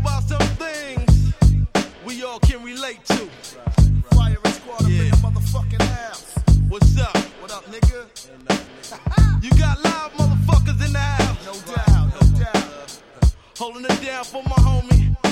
about some things we all can relate to. Fire and squad up in the motherfucking house. What's up? What up, nigga? You got live motherfuckers in the house. No doubt, no doubt. Holding it down for my homie